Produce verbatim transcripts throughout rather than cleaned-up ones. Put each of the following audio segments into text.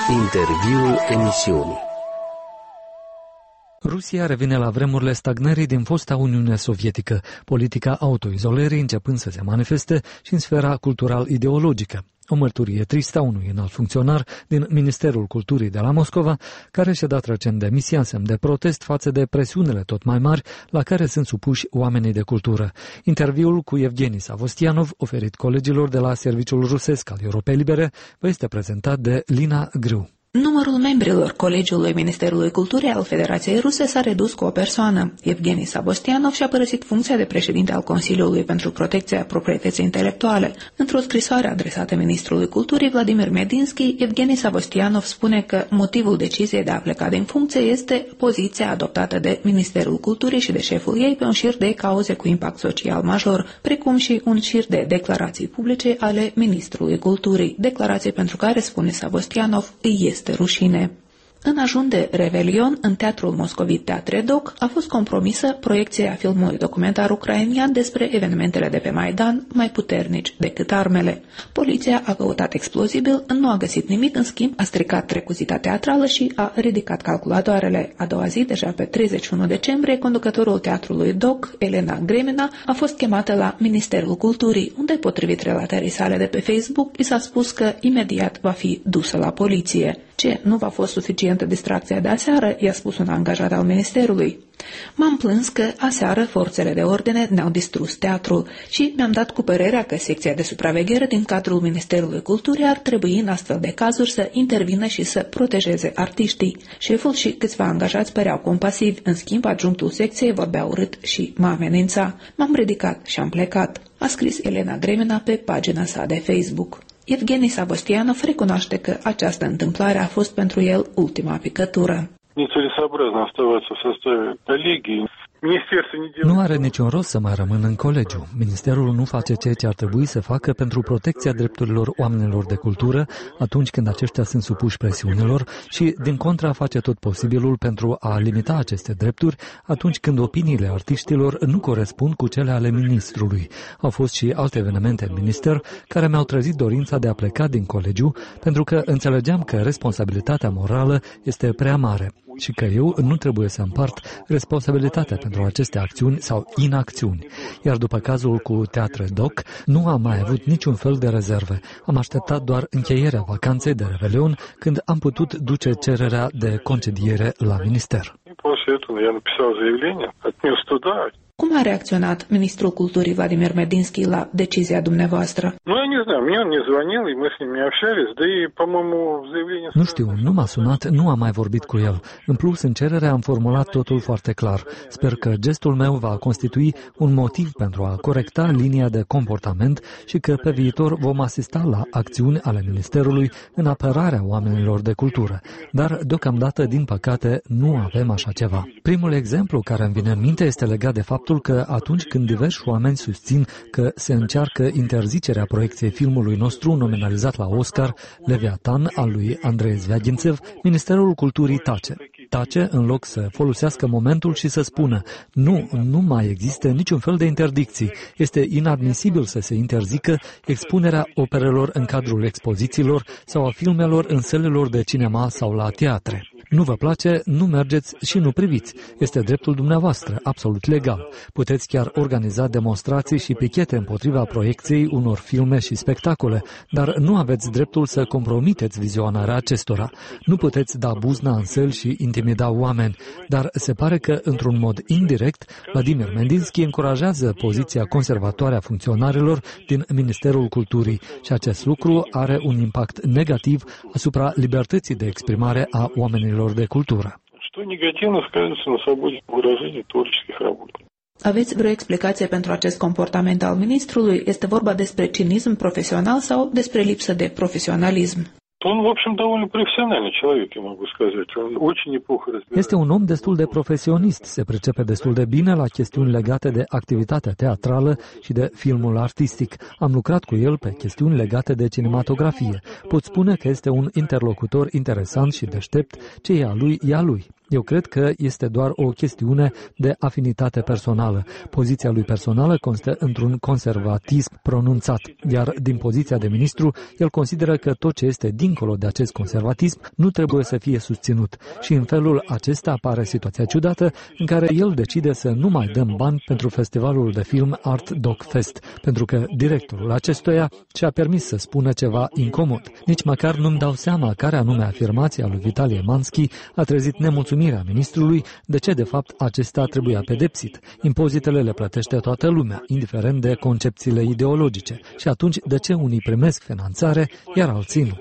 Interviul emisiunii. Rusia revine la vremurile stagnării din fosta Uniune Sovietică, politica autoizolării începând să se manifeste și în sfera cultural-ideologică. O mărturie tristă a unui înalt funcționar din Ministerul Culturii de la Moscova, care și-a dat recent demisia în semn de protest față de presiunile tot mai mari la care sunt supuși oamenii de cultură. Interviul cu Evgeni Savostianov, oferit colegilor de la Serviciul Rusesc al Europei Libere, vă este prezentat de Lina Grâu. Numărul membrilor Colegiului Ministerului Culturii al Federației Ruse s-a redus cu o persoană. Evgeni Savostianov și-a părăsit funcția de președinte al Consiliului pentru Protecția Proprietății Intelectuale. Într-o scrisoare adresată Ministrului Culturii Vladimir Medinski, Evgeni Savostianov spune că motivul deciziei de a pleca din funcție este poziția adoptată de Ministerul Culturii și de șeful ei pe un șir de cauze cu impact social major, precum și un șir de declarații publice ale Ministrului Culturii, declarații pentru care, spune Savostianov, îi este rușine. În ajun de Revelion, în teatrul moscovit Teatre Doc, a fost compromisă proiecția filmului documentar ucrainian despre evenimentele de pe Maidan, mai puternici decât armele. Poliția a căutat explozibil, nu a găsit nimic, în schimb a stricat recuzita teatrală și a ridicat calculatoarele. A doua zi, deja pe treizeci și unu decembrie, conducătorul teatrului Doc, Elena Gremina, a fost chemată la Ministerul Culturii, unde, potrivit relatării sale de pe Facebook, i s-a spus că imediat va fi dusă la poliție. Ce nu va fost suficientă distracția de aseară, i-a spus un angajat al ministerului. M-am plâns că aseară forțele de ordine ne-au distrus teatrul și mi-am dat cu părerea că secția de supraveghere din cadrul Ministerului Culturii ar trebui în astfel de cazuri să intervină și să protejeze artiștii. Șeful și câțiva angajați păreau compasivi, în schimb adjunctul secției vorbea urât și mă amenința. M-am ridicat și am plecat, a scris Elena Gremina pe pagina sa de Facebook. Evgeni Savostianov recunoaște că această întâmplare a fost pentru el ultima picătură. Nu are niciun rost să mai rămân în colegiu. Ministerul nu face ceea ce ar trebui să facă pentru protecția drepturilor oamenilor de cultură atunci când aceștia sunt supuși presiunilor și, din contra, face tot posibilul pentru a limita aceste drepturi atunci când opiniile artiștilor nu corespund cu cele ale ministrului. Au fost și alte evenimente în minister care mi-au trezit dorința de a pleca din colegiu pentru că înțelegeam că responsabilitatea morală este prea mare și că eu nu trebuie să împart responsabilitatea pentru aceste acțiuni sau inacțiuni. Iar după cazul cu Teatre Doc, nu am mai avut niciun fel de rezerve. Am așteptat doar încheierea vacanței de Revelion, când am putut duce cererea de concediere la minister. Cum a reacționat ministrul culturii Vladimir Medinski la decizia dumneavoastră? Nu știu, nu m-a sunat, nu am mai vorbit cu el. În plus, în cerere am formulat totul foarte clar. Sper că gestul meu va constitui un motiv pentru a corecta linia de comportament și că pe viitor vom asista la acțiuni ale Ministerului în apărarea oamenilor de cultură. Dar, deocamdată, din păcate, nu avem așa ceva. Primul exemplu care îmi vine în minte este legat de faptul că atunci când diversi oameni susțin că se încearcă interzicerea proiecției filmului nostru nominalizat la Oscar, Leviatan, al lui Andrei Zviagintsev, Ministerul Culturii tace. Tace în loc să folosească momentul și să spună: nu, nu mai există niciun fel de interdicții. Este inadmisibil să se interzică expunerea operelor în cadrul expozițiilor sau a filmelor în sălilor de cinema sau la teatre. Nu vă place, nu mergeți și nu priviți. Este dreptul dumneavoastră, absolut legal. Puteți chiar organiza demonstrații și pichete împotriva proiecției unor filme și spectacole, dar nu aveți dreptul să compromiteți vizionarea acestora. Nu puteți da buzna în săli și intimida oameni, dar se pare că, într-un mod indirect, Vladimir Medinski încurajează poziția conservatoare a funcționarilor din Ministerul Culturii și acest lucru are un impact negativ asupra libertății de exprimare a oamenilor de cultură. Aveți vreo explicație pentru acest comportament al ministrului? Este vorba despre cinism profesional sau despre lipsă de profesionalism? Este un om destul de profesionist, se pricepe destul de bine la chestiuni legate de activitatea teatrală și de filmul artistic. Am lucrat cu el pe chestiuni legate de cinematografie. Pot spune că este un interlocutor interesant și deștept, ce e a lui, e a lui. Eu cred că este doar o chestiune de afinitate personală. Poziția lui personală constă într-un conservatism pronunțat, iar din poziția de ministru, el consideră că tot ce este dincolo de acest conservatism nu trebuie să fie susținut. Și în felul acesta apare situația ciudată în care el decide să nu mai dăm bani pentru festivalul de film Art Doc Fest, pentru că directorul acestuia și-a permis să spună ceva incomod. Nici măcar nu-mi dau seama care anume afirmația lui Vitalie Manski a trezit nemulțumirea ministrului, de ce de fapt acesta trebuia pedepsit. Impozitele le plătește toată lumea, indiferent de concepțiile ideologice. Și atunci de ce unii primesc finanțare, iar alții nu?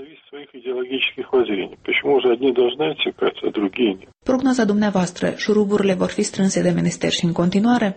Prognoza dumneavoastră, șuruburile vor fi strânse de minister și în continuare?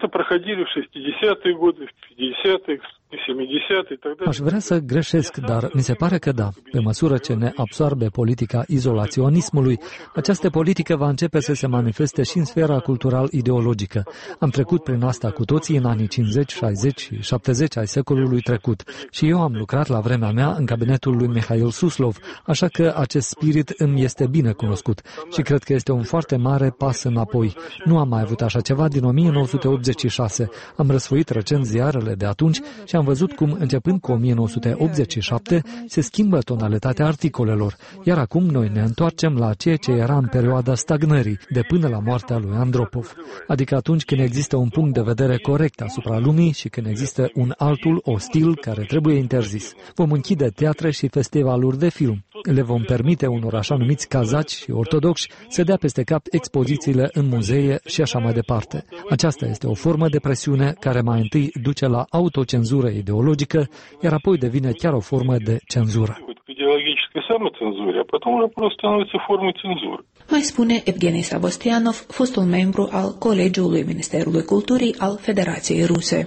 Aș vrea să greșesc, dar mi se pare că da. Pe măsură ce ne absorbe politica izolaționismului, această politică va începe să se manifeste și în sfera cultural-ideologică. Am trecut prin asta cu toții în anii cincizeci, șaizeci și șaptezeci ai secolului trecut și eu am lucrat la vremea mea în cabinetul lui Mihail Suslov, așa că acest spirit îmi este bine cunoscut și cred că este un foarte mare pas înapoi. Nu am mai avut așa ceva din o mie nouă sute optzeci și șase. Am răsfoit recent ziarele de atunci și am văzut cum, începând cu o mie nouă sute optzeci și șapte, se schimbă tonalitatea articolelor, iar acum noi ne întoarcem la ceea ce era în perioada stagnării, de până la moartea lui Andropov. Adică atunci când există un punct de vedere corect asupra lumii și când există un altul ostil care trebuie interzis. Vom închide teatre și festivaluri de film. Le vom permite unor așa numiți cazaci și ortodoxi să dea peste cap expozițiile în muzee și așa mai departe. Aceasta este o formă de presiune care mai întâi duce la autocenzură ideologică, iar apoi devine chiar o formă de cenzură. Mai spune Evgeni Savostianov, fostul membru al Colegiului Ministerului Culturii al Federației Ruse.